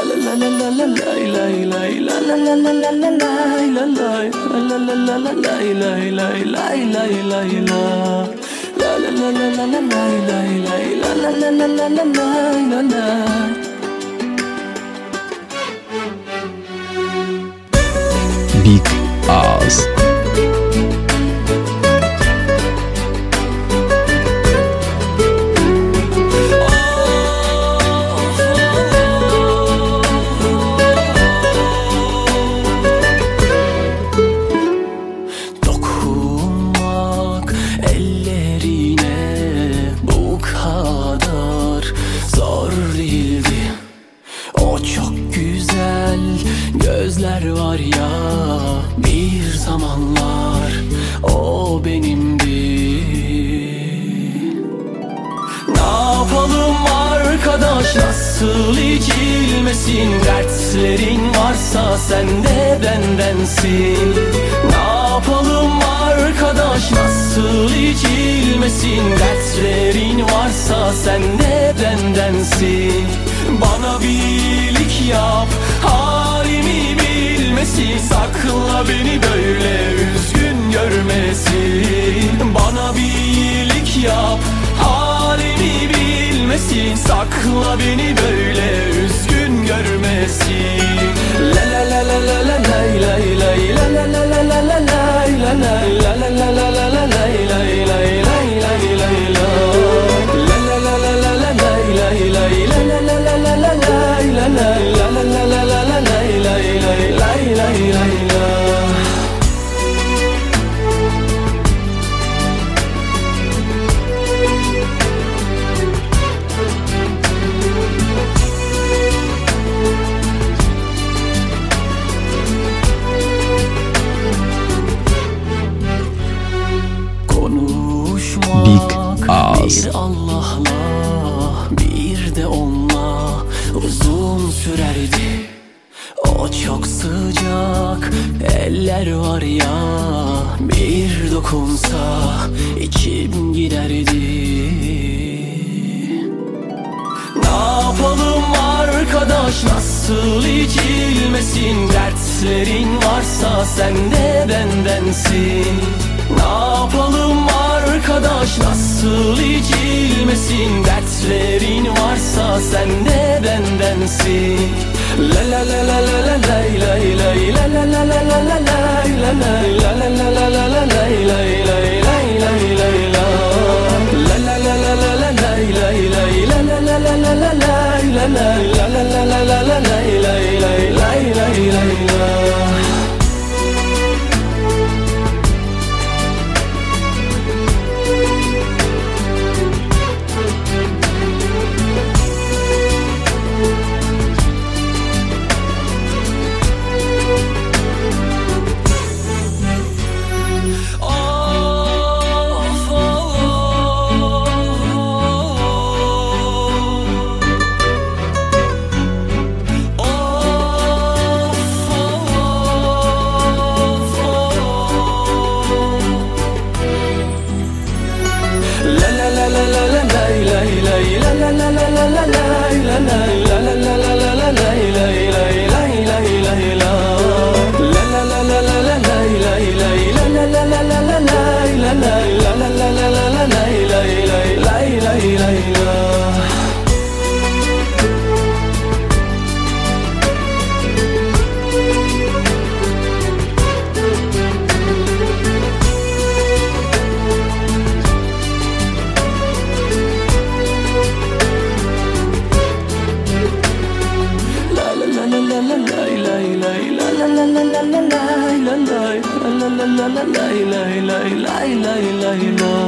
Big Ağız. Dokunmak ellerine bu kadar zor değildi. O çok güzel gözler var ya, bir zamanlar o benimdi. Ne yapalım arkadaş, nasıl içilmesin? Dertlerin varsa sen de bendensin. Ne yapalım arkadaş, nasıl içilmesin? Dertlerin varsa sen de bendensin. Bana bir iyilik yap, halimi bilmesin. Sakla beni böyle üzgün görmesin. Bana bir iyilik yap, halimi bilmesin. Sakla beni böyle üzgün görmesin. La la la la la la lay lay lay, la la la la la la lay la lay, la la la la la la lay lay lay lay lay lay la. La la la la la la lay lay lay, la la la la la la lay la lay, la la la la la la lay lay lay lay lay lay la. Big Ağız. Bir Allah'la bir de onunla uzun sürerdi. O çok sıcak eller var ya, bir dokunsa içim giderdi. Ne yapalım arkadaş, nasıl içilmesin? Dertlerin varsa sen de bendensin. Ne yapalım arkadaş, nasıl içilmesin? Dertlerin varsa sen de bendensin. La la la la la la lay lay lay, la la la la la la lay la lay, la la la la la la lay lay lay lay lay lay la. La la la la la la lay lay lay, la la la la la la lay la lay, la la la la la la lay lay lay lay lay lay la.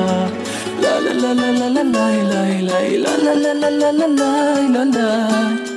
La la la la la la la la la la la la la la la la la.